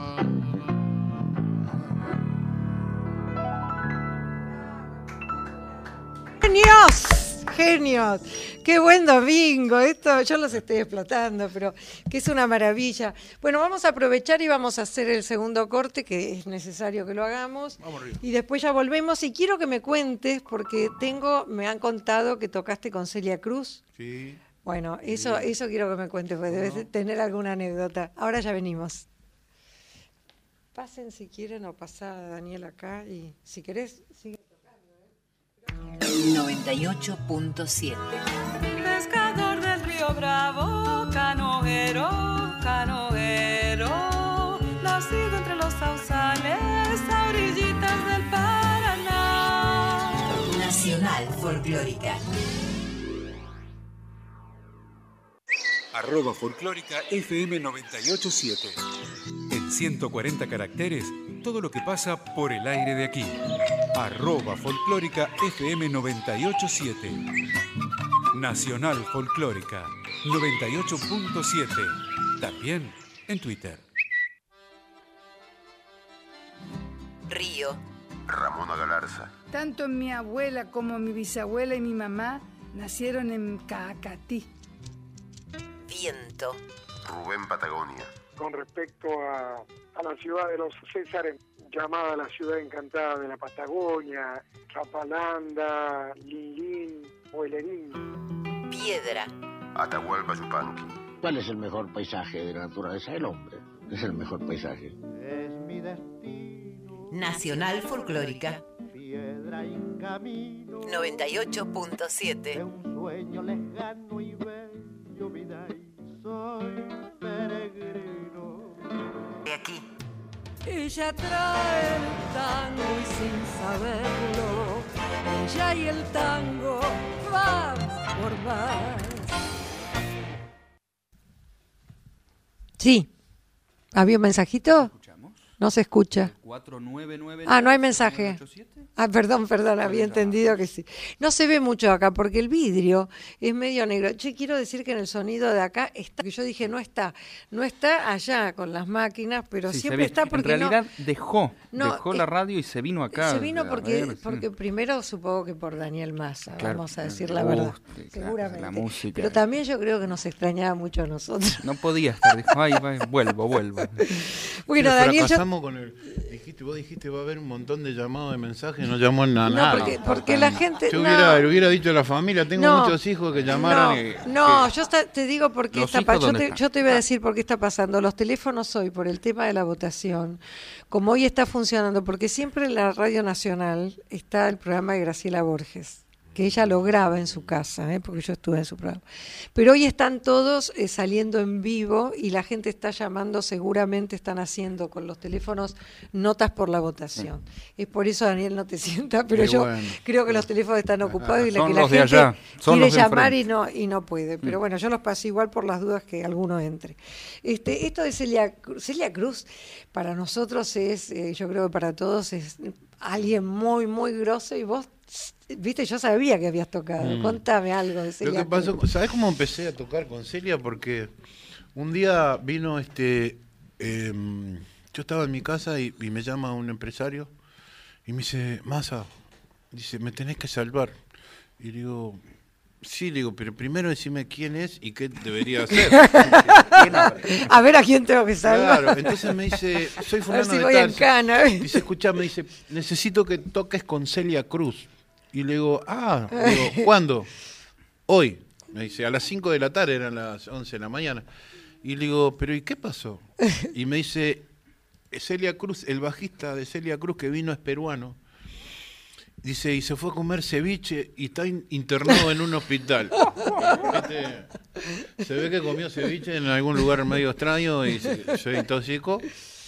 ¡Genios! ¡Genios! ¡Qué buen domingo! Esto yo los estoy explotando, pero que es una maravilla. Bueno, vamos a aprovechar y vamos a hacer el segundo corte, que es necesario que lo hagamos. Vamos arriba. Y después ya volvemos. Y quiero que me cuentes, porque tengo, me han contado que tocaste con Celia Cruz. Sí. Bueno, eso, sí. eso quiero que me cuentes, porque debes no. tener alguna anécdota. Ahora ya venimos. Pasen si quieren, o pasá a Daniel acá, y si querés, sigue. noventa y ocho punto siete. Pescador del río Bravo, canoero, canoero, nacido entre los sausales, a orillitas del Paraná. Nacional Folclórica. Arroba Folclórica F M noventa y ocho punto siete. En ciento cuarenta caracteres, todo lo que pasa por el aire de aquí. Arroba Folclórica F M noventa y ocho punto siete. Nacional Folclórica noventa y ocho punto siete. También en Twitter. Río. Ramona Galarza. Tanto mi abuela como mi bisabuela y mi mamá nacieron en Caacatí. Viento. Rubén Patagonia. Con respecto a, a la ciudad de los Césares, llamada la ciudad encantada de la Patagonia, Chapalanda, Lilín, Boilerín. Piedra. Atahualpa Yupanqui. ¿Cuál es el mejor paisaje de la naturaleza? El hombre. Es el mejor paisaje. Es mi destino. Nacional Folclórica. Piedra en camino. noventa y ocho punto siete. De un sueño lejano y bello, vida, y soy peregrino. De aquí. Ella trae el tango y sin saberlo, ella y el tango van por más. Sí. ¿Había un mensajito? No se escucha. cuatro nueve nueve Ah, no hay mensaje. Ah, perdón, perdón, había entendido que sí. No se ve mucho acá porque el vidrio es medio negro. Yo quiero decir que en el sonido de acá está, que yo dije no está, no está allá con las máquinas, pero sí, siempre está porque en realidad no, dejó, no, dejó eh, la radio y se vino acá. Se vino porque, ver, porque sí. primero supongo que por Daniel Massa, claro, vamos a decir la verdad, guste, seguramente. Claro, la música. Pero también yo creo que nos extrañaba mucho a nosotros. No podía estar, dijo, ay, va, vuelvo, vuelvo. Bueno, Daniel, fracasamos yo... con el dijiste, vos dijiste va a haber un montón de llamados de mensajes, no llamó nada. No, porque, porque la gente... Yo no. hubiera, le hubiera dicho a la familia, tengo No. muchos hijos que llamaron No, y... no, yo está- te digo por qué ¿Los está hijos pasando. Yo dónde te, están? yo te iba a decir por qué está pasando. Los teléfonos hoy, por el tema de la votación, como hoy está funcionando, porque siempre en la Radio Nacional está el programa de Graciela Borges, que ella lo graba en su casa, ¿eh? Porque yo estuve en su programa. Pero hoy están todos eh, saliendo en vivo y la gente está llamando, seguramente están haciendo con los teléfonos notas por la votación. Es por eso, Daniel, no te sienta, pero Qué yo bueno. creo que los teléfonos están ocupados y la Son que la los de gente allá, son quiere los de llamar enfrente. y no y no puede. Pero Mm. bueno, yo los pasé igual por las dudas que alguno entre. Este, esto de Celia, Cru- Celia Cruz, para nosotros es, eh, yo creo que para todos es alguien muy, muy grosso y vos, viste, yo sabía que habías tocado. Mm. Contame algo de Lo Celia que pasó, Cruz. ¿sabés cómo empecé a tocar con Celia? Porque un día vino este, em, yo estaba en mi casa y, y me llama un empresario y me dice, Massa, dice, me tenés que salvar. Y digo, sí, le digo, pero primero decime quién es y qué debería hacer. A ver a quién tengo que salvar. Claro, entonces me dice, soy A ver fulano si de voy tal. en cana. Dice, escucha, me dice, necesito que toques con Celia Cruz. Y le digo, ah, le digo, ¿cuándo? Hoy. Me dice, a las cinco de la tarde, eran las once de la mañana. Y le digo, pero ¿y qué pasó? Y me dice, Celia Cruz, el bajista de Celia Cruz que vino es peruano. Dice, y se fue a comer ceviche y está in- internado en un hospital. ¿Viste? Se ve que comió ceviche en algún lugar medio extraño y se, se intoxicó.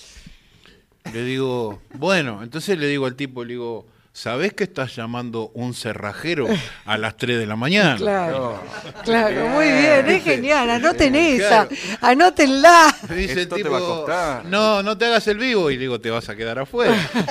Le digo, bueno, entonces le digo al tipo, le digo, ¿sabés que estás llamando un cerrajero a las tres de la mañana? Claro, claro, muy bien, es ¿Viste? genial, anoten esa, Claro. anótenla. Me dice el Esto te tipo, va a costar. no, no te hagas el vivo. Y le digo, te vas a quedar afuera.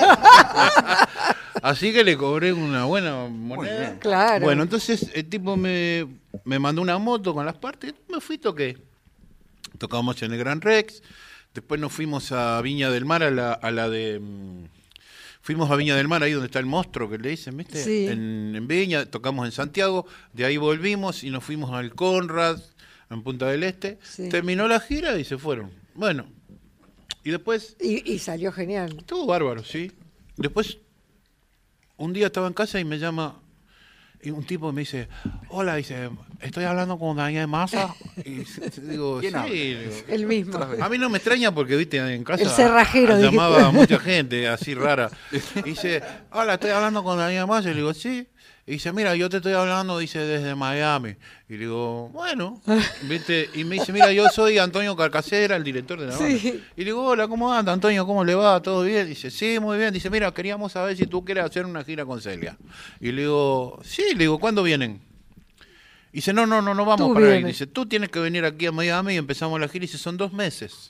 Así que le cobré una buena moneda. Claro. Bueno, entonces el tipo me, me mandó una moto con las partes. Me fui y toqué. Tocamos en el Gran Rex. Después nos fuimos a Viña del Mar, a la, a la de... mm, Fuimos a Viña del Mar, ahí donde está el monstruo que le dicen, ¿viste? Sí. En, en Viña, tocamos en Santiago. De ahí volvimos y nos fuimos al Conrad, en Punta del Este. Sí. Terminó la gira y se fueron. Bueno, y después... Y, y salió genial. Estuvo bárbaro, sí. Después, un día estaba en casa y me llama y un tipo me dice, hola, dice, estoy hablando con Daniel Massa. Y digo, sí. ¿Quién habla? Digo, El mismo. a mí no me extraña porque, viste, en casa El cerrajero, llamaba dijiste. a mucha gente así rara. Y dice, hola, estoy hablando con Daniel Massa. Y le digo, sí. Y dice, mira, yo te estoy hablando, dice, desde Miami. Y le digo, bueno, ¿viste? Y me dice, mira, yo soy Antonio Carcasera, el director de la banda. Sí. Y le digo, hola, ¿cómo anda, Antonio? ¿Cómo le va? ¿Todo bien? Dice, sí, muy bien. Dice, mira, queríamos saber si tú quieres hacer una gira con Celia. Y le digo, sí, le digo, ¿cuándo vienen? Y dice, no, no, no, no vamos Tú para ahí. vienes. Dice, tú tienes que venir aquí a Miami y empezamos la gira. Y dice, son dos meses.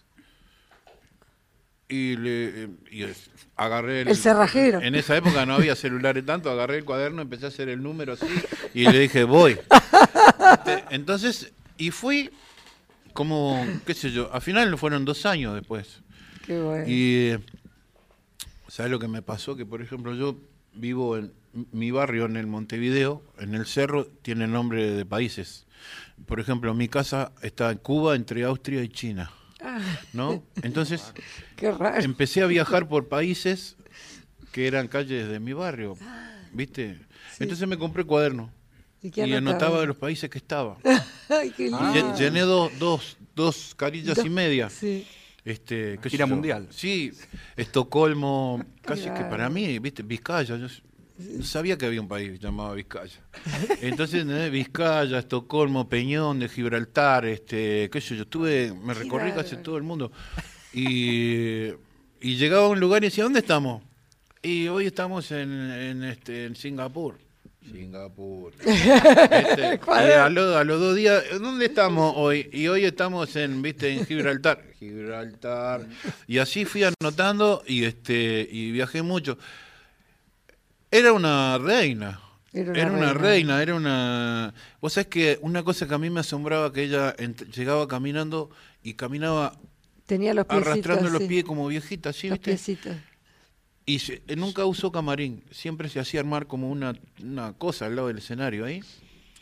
Y le y es- agarré El cerrajero. En esa época no había celulares tanto, agarré el cuaderno, empecé a hacer el número así y le dije, voy. Este, Entonces, y fui como, qué sé yo, al final fueron dos años después. Qué bueno. Y eh, ¿sabes lo que me pasó? Que por ejemplo yo vivo en mi barrio, en el Montevideo, en el cerro, tiene nombre de países. Por ejemplo, mi casa está en Cuba, entre Austria y China. Ah, ¿No? Entonces qué raro. empecé a viajar por países que eran calles de mi barrio, ¿viste? Entonces me compré cuaderno ¿Y y, qué anotaba anotaba? de los países que estaba. Ay, qué lindo. Lle- Llené dos, dos, dos carillas Dos- y media. Sí. Este, qué sé Gira yo. mundial. Sí, Estocolmo, casi que Claro. para mí, ¿viste? Vizcaya, yo no sabía que había un país llamado Vizcaya. Entonces, ¿eh? Vizcaya, Estocolmo, Peñón de Gibraltar, este, qué sé yo, estuve, me recorrí Claro. casi todo el mundo. Y, y llegaba a un lugar y decía, ¿dónde estamos? Y hoy estamos en, en, este, en Singapur. Singapur. Este, y a, lo- a los dos días, ¿dónde estamos hoy? Y hoy estamos en, viste, en Gibraltar. Gibraltar. Y así fui anotando y este y viajé mucho. Era una reina. Era una Era una reina. reina, era una... Vos sabés que una cosa que a mí me asombraba, que ella ent- llegaba caminando y caminaba Tenía los piecitos. arrastrando los sí. pies como viejita, ¿sí, Los viste? piecitos. Y se- eh, nunca usó camarín, siempre se hacía armar como una, una cosa al lado del escenario ahí.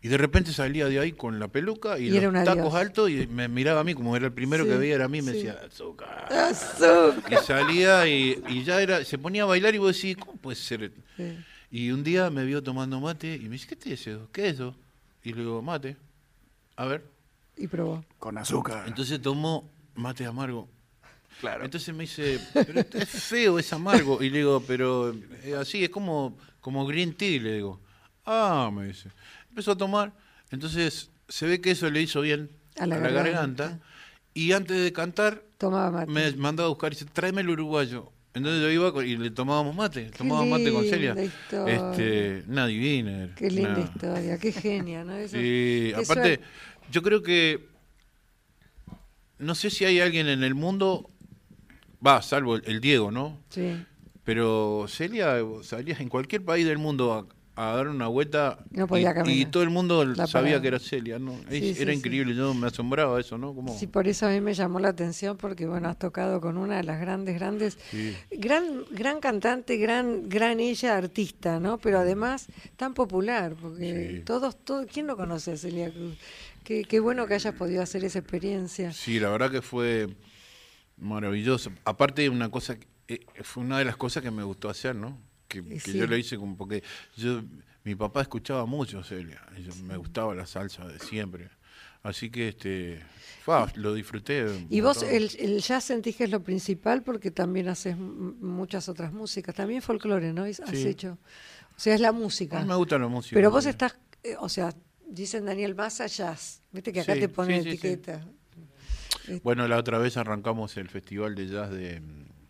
Y de repente salía de ahí con la peluca y, Y era los un tacos adiós. altos y me miraba a mí, como era el primero Sí, que veía, era a mí, me sí. decía, azúcar. Azúcar. Y salía y, y ya era, se ponía a bailar y vos decís, ¿cómo puede ser? Sí. Y un día me vio tomando mate y me dice, ¿qué te es eso? ¿Qué es eso? Y le digo, mate. A ver. Y probó. Con azúcar. Entonces tomó mate amargo. Claro. Entonces me dice, pero es feo, es amargo. Y le digo, pero es así, es como, como green tea, le digo. Ah, me dice. Empezó a tomar. Entonces se ve que eso le hizo bien A la garganta. Y antes de cantar, Tomaba mate. me mandaba a buscar y dice, tráeme el uruguayo. Entonces yo iba con- y le tomábamos mate, tomábamos mate con Celia. linda historia. Este, una divina. era, Qué linda una- historia, qué genia, ¿no? Eso- Sí, qué aparte, suerte. yo creo que no sé si hay alguien en el mundo, va, salvo el, el Diego, ¿no? Sí. Pero Celia, vos salías en cualquier país del mundo a, a dar una vuelta No podía y, caminar. y todo el mundo La sabía paraba. que era Celia, ¿no? Sí, Es- sí, era sí. increíble, yo me asombraba eso, ¿no? Como, Sí, por eso a mí me llamó la atención, porque bueno, has tocado con una de las grandes, grandes, Sí. gran, gran cantante, gran, gran ella artista, ¿no? Pero además tan popular, porque Sí. todos, todos, ¿quién no conoce a Celia Cruz? Qué, qué bueno que hayas podido hacer esa experiencia. Sí, la verdad que fue maravilloso. Aparte, una cosa, que- eh, fue una de las cosas que me gustó hacer, ¿no? Que, que Sí. yo lo hice como porque yo, mi papá escuchaba mucho Celia, y yo- me gustaba la salsa de siempre. Así que este, fa, lo disfruté. un Y vos montón. el, el jazz sentís que es lo principal porque también haces m- muchas otras músicas, también folclore, ¿no? Has Sí. hecho. O sea, es la música. A mí me gusta la música. Pero vos sí. estás, eh, o sea, dicen Daniel Massa jazz. Viste que acá Sí, te ponen sí, sí, sí. etiqueta. Bueno, la otra vez arrancamos el Festival de Jazz de,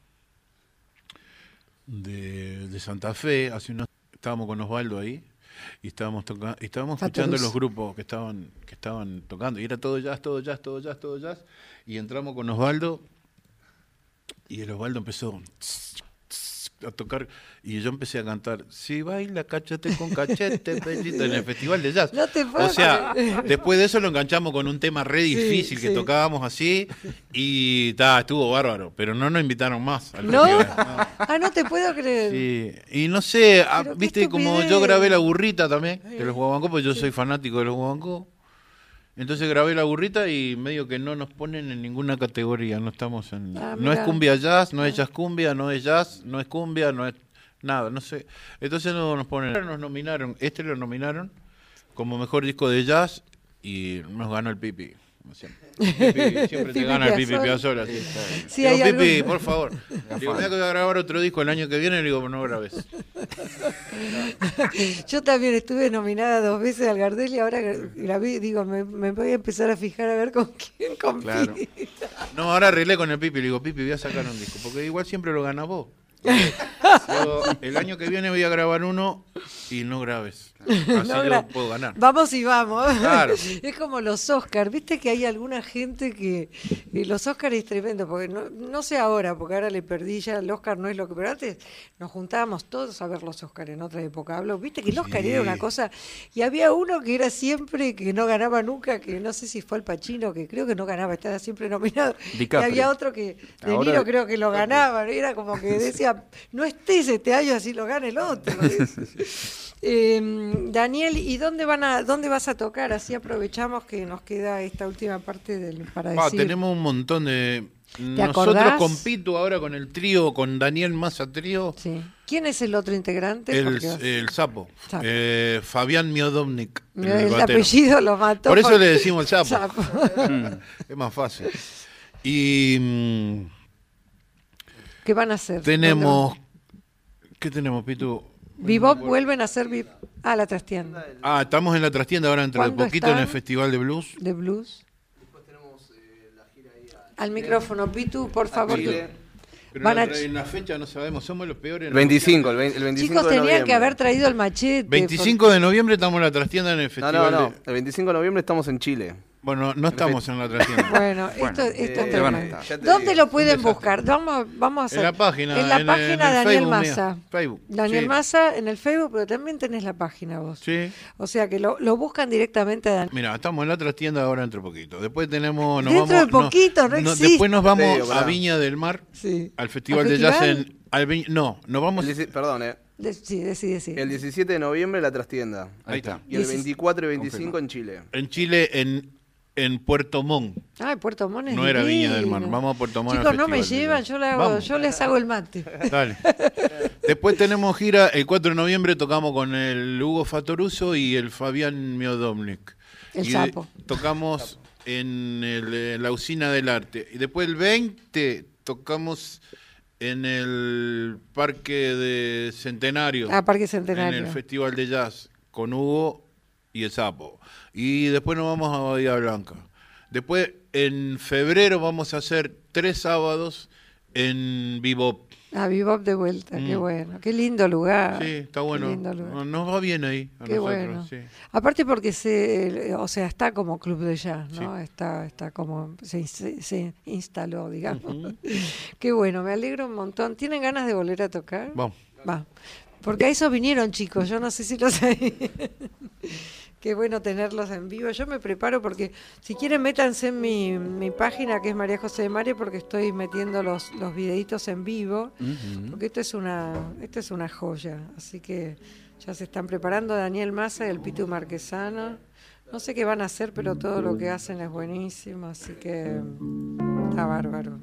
de, de Santa Fe. Hace unos, estábamos con Osvaldo ahí y estábamos tocando, estábamos escuchando Faterus. los grupos que estaban que estaban tocando y era todo jazz, todo jazz, todo jazz, todo jazz. Y entramos con Osvaldo y el Osvaldo empezó a tocar y yo empecé a cantar si baila cachete con cachete pelito en el Festival de Jazz. No te puedo O sea, creer. después de eso lo enganchamos con un tema re Sí, difícil que sí. tocábamos así y ta, estuvo bárbaro, pero no nos invitaron más al ¿No? festival. Ah, no te puedo creer. Sí, y no sé, ah, Pero qué viste, como estupidez. yo grabé la burrita también de los guaguancó, porque yo soy fanático de los guaguancó. Entonces grabé la burrita y medio que no nos ponen en ninguna categoría, no estamos en... Ah, no es mirá. cumbia jazz, no es jazz cumbia, no es jazz, no es cumbia, no es nada, no sé. Entonces no nos ponen... Nos nominaron, este lo nominaron como mejor disco de jazz y nos ganó el Pipi. Como siempre. Pipi, siempre te Pipi gana el Pipi Piazzolla. Piazzolla. Sí, está bien. Sí, Digo, hay Pipi, algún- por favor. Digo, mira que voy a grabar otro disco el año que viene, le digo, no grabes. Yo también estuve nominada dos veces al Gardel y ahora grabé, digo, me, me voy a empezar a fijar a ver con quién compite. Claro. No, ahora arreglé con el Pipi, le digo, Pipi, voy a sacar un disco, porque igual siempre lo ganas vos. Digo, el año que viene voy a grabar uno y no grabes. Así No yo gra- puedo ganar. Vamos y vamos. Claro. Es como los Oscars. Viste que hay alguna gente que. Y los Oscars es tremendo, porque no, no sé ahora, porque ahora le perdí ya. El Oscar no es lo que. Pero antes nos juntábamos todos a ver los Oscars en otra época. Hablo, viste que el Oscar Sí. era una cosa. Y había uno que era siempre que no ganaba nunca, que no sé si fue el Pacino, que creo que no ganaba, estaba siempre nominado. DiCaprio. Y había otro que. De Ahora- Niro creo que lo ganaba. Era como que decía, no estés este año así lo gana el otro. Eh, Daniel, ¿y dónde van a dónde vas a tocar? Así aprovechamos que nos queda esta última parte del para Pa, decir. tenemos un montón de... Nosotros acordás? con Pitu ahora con el trío, con Daniel Massa Trío, Sí. ¿Quién es el otro integrante? el, Porque vas- el sapo, Sapo. eh, Fabián Miodovnik. El, el batero. apellido lo mató. Por eso porque- le decimos el sapo. Sapo. Es más fácil. Y mm, ¿Qué van a hacer? tenemos... ¿Qué tenemos, Pitu? Bebop vuelven a hacer bip- ah, la trastienda Ah, estamos en la trastienda ahora dentro de ¿Cuándo poquito en el están? Festival de Blues. de blues. Al micrófono, Pitu, por favor. Chile. Pero Van la, a tra- en la fecha no sabemos, somos los peores. en la veinticinco, el, veinte el veinticinco Chicos, de tenían noviembre. que haber traído el machete. veinticinco de noviembre estamos en la trastienda en el No, Festival no, no. de... El veinticinco de noviembre estamos en Chile. Bueno, no estamos en la trastienda. Bueno, esto, esto eh, es van a tremendo. estar. Ya te ¿Dónde digo, lo un pueden desastre. buscar? Vamos, vamos a hacer. En la página, En la en- página en el Daniel Facebook Massa. mío, Facebook, Daniel sí. Massa en el Facebook, pero también tenés la página vos. Sí. O sea que lo, lo buscan directamente a Daniel. Mira, estamos en la trastienda ahora dentro de poquito. Después tenemos... Nos Dentro vamos, de poquito, no existe. Después nos vamos Sí, a pará. Viña del Mar, Sí. al Festival ¿Al de Jazz festival? en... al Vi- no, nos vamos... El dieci- Perdón, eh. De, sí, decí, decí. El diecisiete de noviembre la trastienda. Ahí está. Y el veinticuatro y veinticinco en Chile. En Chile, en, en Puerto Montt. Ah, Puerto Montt es No era divino. Viña del Mar. Vamos a Puerto Montt. Chicos, al no me festival. llevan, yo, le hago, Vamos. yo les hago el mate. Dale. Después tenemos gira, el cuatro de noviembre tocamos con el Hugo Fatoruso y el Fabián Miodomnik. El y de- sapo. tocamos en, el, en la Usina del Arte. Y después el veinte tocamos en el Parque de Centenario. Ah, Parque Centenario. En el Festival de Jazz con Hugo y el Sapo. Y después nos vamos a Bahía Blanca. Después, en febrero, vamos a hacer tres sábados en Bebop. Ah, Bebop de vuelta, qué Mm. bueno. Qué lindo lugar. Sí, está Qué bueno. lindo lugar. Nos va bien ahí a Qué nosotros. bueno. Sí. Aparte porque se, o sea, está como club de jazz, ¿no? Sí. Está, está como se, se, se instaló, digamos. Qué bueno, me alegro un montón. ¿Tienen ganas de volver a tocar? Vamos. Va. Porque a eso vinieron, chicos. Yo no sé si lo sabían. Qué bueno tenerlos en vivo. Yo me preparo porque, si quieren, métanse en mi, mi página, que es María José de Mario, porque estoy metiendo los, los videitos en vivo. Ujú. Porque esto es una esto es una joya. Así que ya se están preparando Daniel Massa y el Pitu Marquesano. No sé qué van a hacer, pero todo lo que hacen es buenísimo. Así que está bárbaro.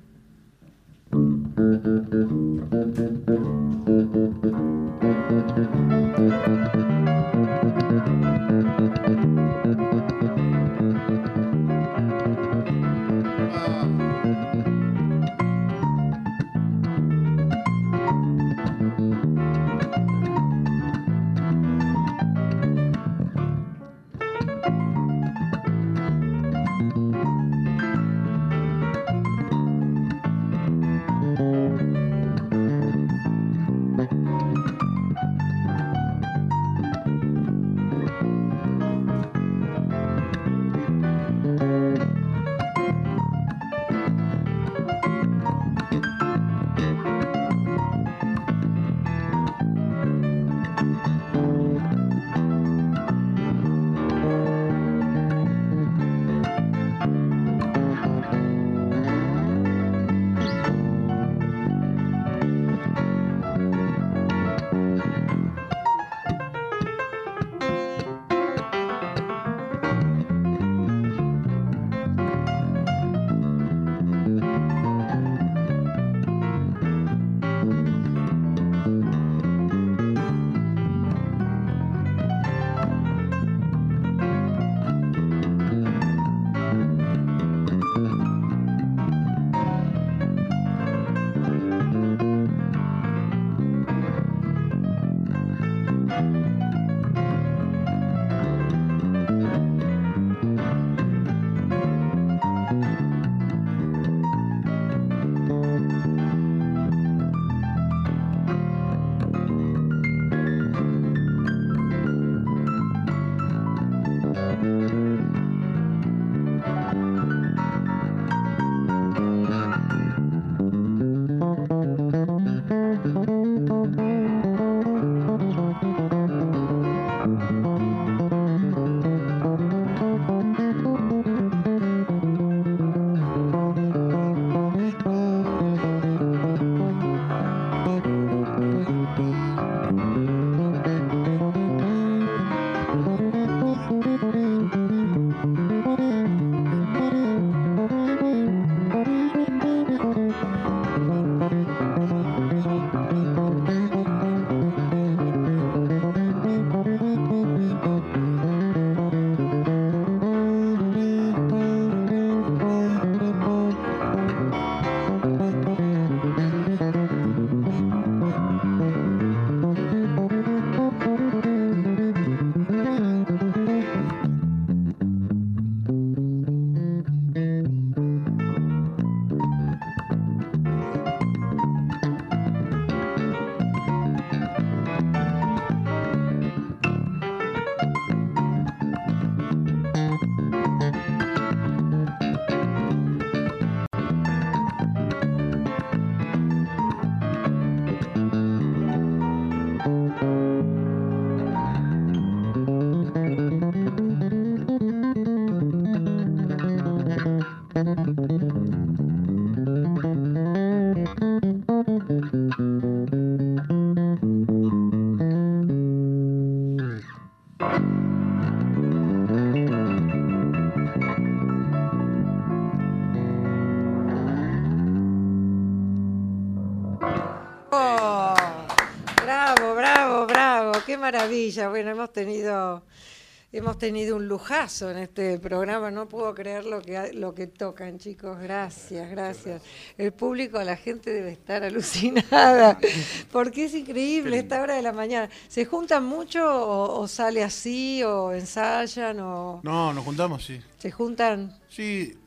qué maravilla. Bueno, hemos tenido hemos tenido un lujazo en este programa. No puedo creer lo que lo que tocan, chicos. Gracias, gracias. El público, la gente debe estar alucinada, porque es increíble esta hora de la mañana. ¿Se juntan mucho o, o sale así o ensayan o? No, nos juntamos, sí. ¿Se juntan? Sí.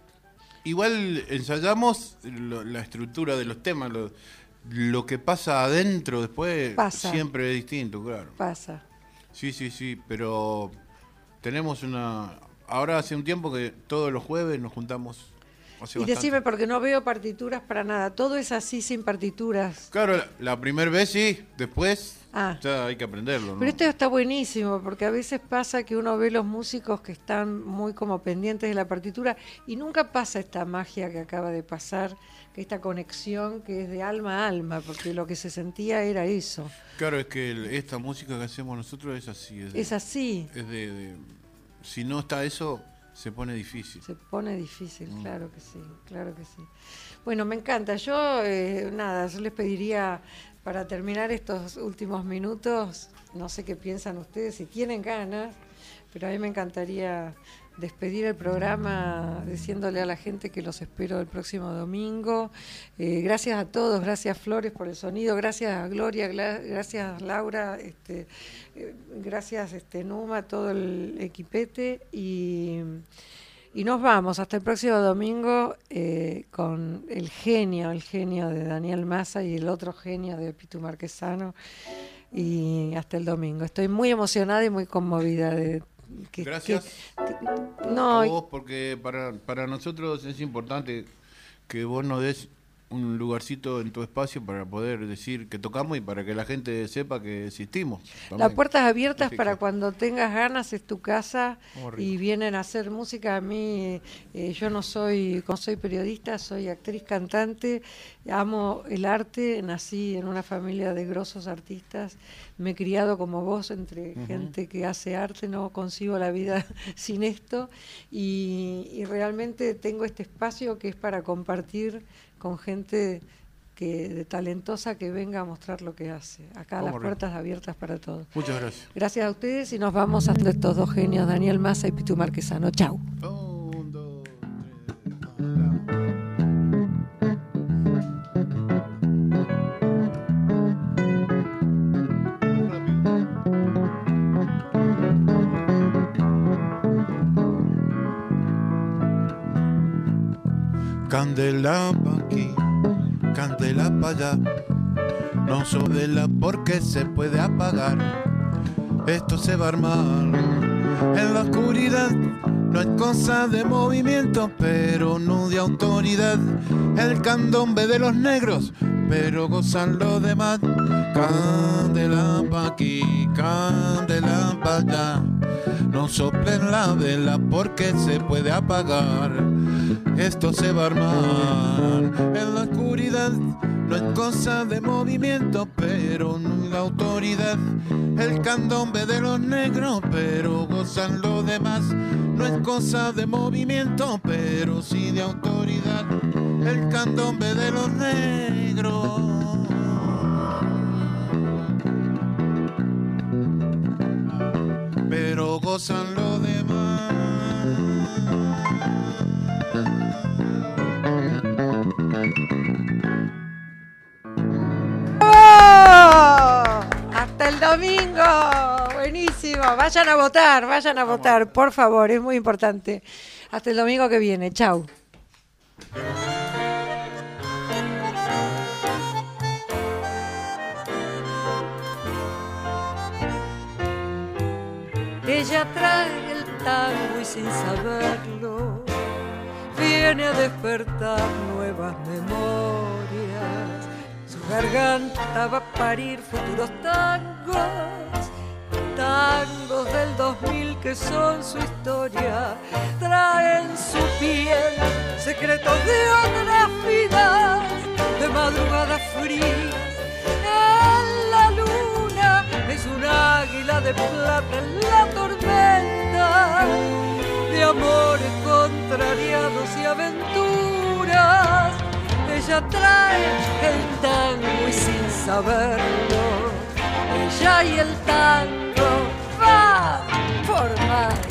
Igual ensayamos lo, la estructura de los temas, lo, lo que pasa adentro después pasa. Siempre es distinto, claro. Pasa. Sí, sí, sí, pero tenemos una... Ahora hace un tiempo que todos los jueves nos juntamos. Hace y bastante. decime, porque no veo partituras para nada. Todo es así, sin partituras. Claro, la, la primera vez sí, después ah. ya hay que aprenderlo, ¿no? Pero esto está buenísimo, porque a veces pasa que uno ve los músicos que están muy como pendientes de la partitura y nunca pasa esta magia que acaba de pasar, que esta conexión que es de alma a alma, porque lo que se sentía era eso. Claro, es que el, esta música que hacemos nosotros es así. Es, de, es así. Es de, de, si no está eso, se pone difícil. Se pone difícil, mm. claro que sí, claro que sí. Bueno, me encanta. Yo, eh, nada, yo les pediría, para terminar estos últimos minutos, no sé qué piensan ustedes, si tienen ganas, pero a mí me encantaría despedir el programa diciéndole a la gente que los espero el próximo domingo. Eh, gracias a todos, gracias Flores por el sonido, gracias a Gloria, gracias Laura, este, eh, gracias este, Numa, todo el equipete y, y nos vamos hasta el próximo domingo eh, con el genio, el genio de Daniel Massa y el otro genio de Pitu Marquesano y hasta el domingo. Estoy muy emocionada y muy conmovida de Que, Gracias que, no, a vos, porque para, para nosotros es importante que vos nos des un lugarcito en tu espacio para poder decir que tocamos y para que la gente sepa que existimos. Las puertas abiertas para cuando tengas ganas, es tu casa. Horrible. Y vienen a hacer música. A mí, eh, yo no soy, no soy periodista, soy actriz, cantante, amo el arte, nací en una familia de grosos artistas, me he criado como vos entre uh-huh. gente que hace arte, no concibo la vida sin esto y, y realmente tengo este espacio que es para compartir con gente que de talentosa que venga a mostrar lo que hace. Acá vamos, las puertas abiertas para todos. Muchas gracias. Gracias a ustedes y nos vamos hasta estos dos genios, Daniel Massa y Pitu Marquesano. Chau. Un, dos, Candela pa' aquí, candela pa' allá, no sobela porque se puede apagar, esto se va a armar en la oscuridad, no es cosa de movimiento, pero no de autoridad, el candombe de los negros, pero gozan los demás, candela pa' aquí, candela pa' allá, no soplen la vela porque se puede apagar, esto se va a armar en la oscuridad, no es cosa de movimiento, pero no la autoridad, el candombe de los negros, pero gozan los demás, no es cosa de movimiento, pero sí de autoridad, el candombe de los negros. Pero gozan los demás. ¡Oh! Hasta el domingo. Buenísimo. Vayan a votar, vayan a votar, por favor, es muy importante. Hasta el domingo que viene. Chau. Ella trae el tango y sin saberlo viene a despertar nuevas memorias. Su garganta va a parir futuros tangos, tangos del dos mil que son su historia. Traen su piel secretos de otras vidas, de madrugadas frías. En la luna es un águila de plata en la tormenta, de amores contrariados y aventuras. Ella trae el tango y sin saberlo ella y el tango van por más.